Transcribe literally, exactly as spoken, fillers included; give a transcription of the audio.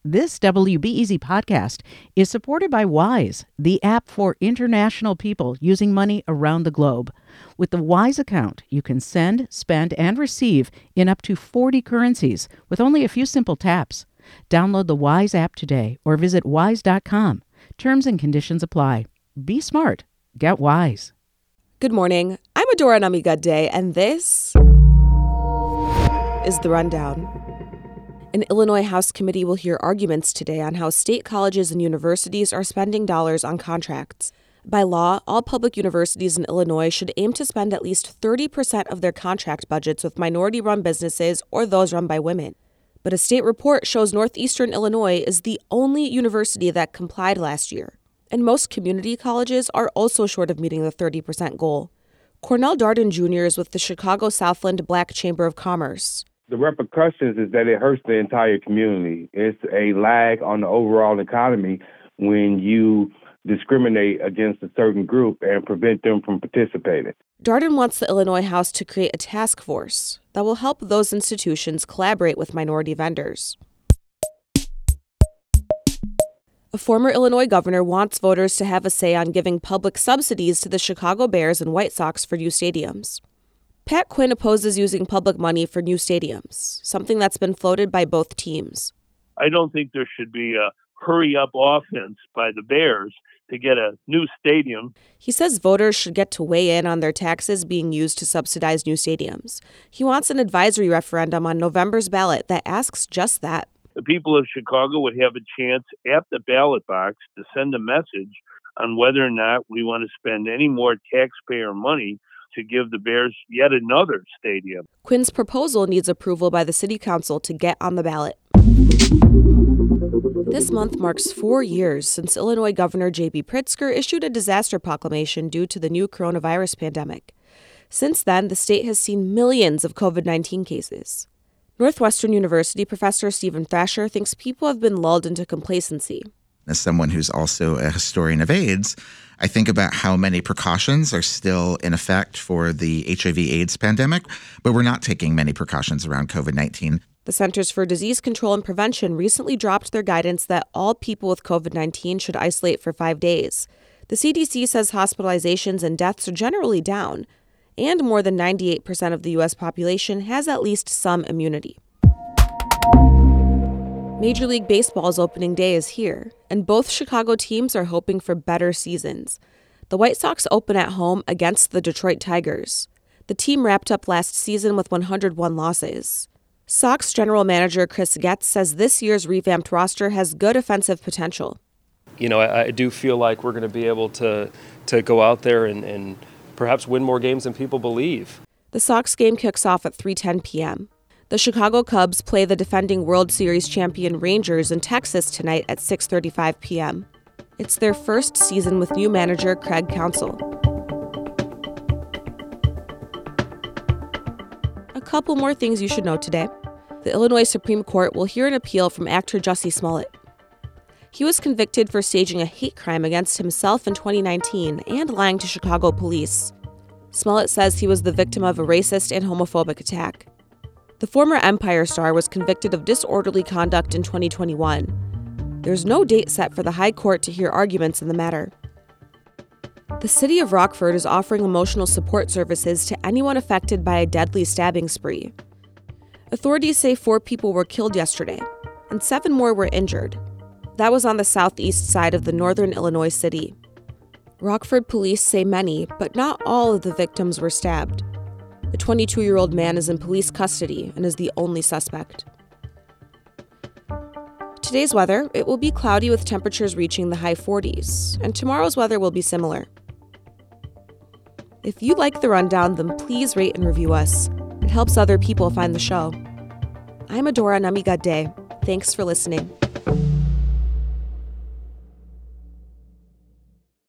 This W B E Z podcast is supported by Wise, the app for international people using money around the globe. With the Wise account, you can send, spend, and receive in up to forty currencies with only a few simple taps. Download the Wise app today or visit wise dot com. Terms and conditions apply. Be smart. Get Wise. Good morning. I'm Adora Namigadde, and this is The Rundown. An Illinois House committee will hear arguments today on how state colleges and universities are spending dollars on contracts. By law, all public universities in Illinois should aim to spend at least thirty percent of their contract budgets with minority-run businesses or those run by women. But a state report shows Northeastern Illinois is the only university that complied last year. And most community colleges are also short of meeting the thirty percent goal. Cornell Darden Junior is with the Chicago Southland Black Chamber of Commerce. The repercussions is that it hurts the entire community. It's a lag on the overall economy when you discriminate against a certain group and prevent them from participating. Darden wants the Illinois House to create a task force that will help those institutions collaborate with minority vendors. A former Illinois governor wants voters to have a say on giving public subsidies to the Chicago Bears and White Sox for new stadiums. Pat Quinn opposes using public money for new stadiums, something that's been floated by both teams. I don't think there should be a hurry-up offense by the Bears to get a new stadium. He says voters should get to weigh in on their taxes being used to subsidize new stadiums. He wants an advisory referendum on November's ballot that asks just that. The people of Chicago would have a chance at the ballot box to send a message on whether or not we want to spend any more taxpayer money to give the Bears yet another stadium. Quinn's proposal needs approval by the city council to get on the ballot. This month marks four years since Illinois Governor J B Pritzker issued a disaster proclamation due to the new coronavirus pandemic. Since then, the state has seen millions of covid nineteen cases. Northwestern University professor Stephen Thrasher thinks people have been lulled into complacency. As someone who's also a historian of AIDS, I think about how many precautions are still in effect for the H I V AIDS pandemic, but we're not taking many precautions around covid nineteen. The Centers for Disease Control and Prevention recently dropped their guidance that all people with covid nineteen should isolate for five days. The C D C says hospitalizations and deaths are generally down, and more than ninety-eight percent of the U S population has at least some immunity. Major League Baseball's opening day is here, and both Chicago teams are hoping for better seasons. The White Sox open at home against the Detroit Tigers. The team wrapped up last season with one hundred one losses. Sox general manager Chris Getz says this year's revamped roster has good offensive potential. You know, I, I do feel like we're going to be able to, to go out there and, and perhaps win more games than people believe. The Sox game kicks off at three ten p.m. The Chicago Cubs play the defending World Series champion Rangers in Texas tonight at six thirty-five p.m. It's their first season with new manager Craig Counsell. A couple more things you should know today. The Illinois Supreme Court will hear an appeal from actor Jussie Smollett. He was convicted for staging a hate crime against himself in twenty nineteen and lying to Chicago police. Smollett says he was the victim of a racist and homophobic attack. The former Empire star was convicted of disorderly conduct in twenty twenty-one. There's no date set for the High Court to hear arguments in the matter. The city of Rockford is offering emotional support services to anyone affected by a deadly stabbing spree. Authorities say four people were killed yesterday, and seven more were injured. That was on the southeast side of the northern Illinois city. Rockford police say many, but not all of the victims were stabbed. A twenty-two-year-old man is in police custody and is the only suspect. Today's weather, it will be cloudy with temperatures reaching the high forties, and tomorrow's weather will be similar. If you like The Rundown, then please rate and review us. It helps other people find the show. I'm Adora Namigadde. Thanks for listening.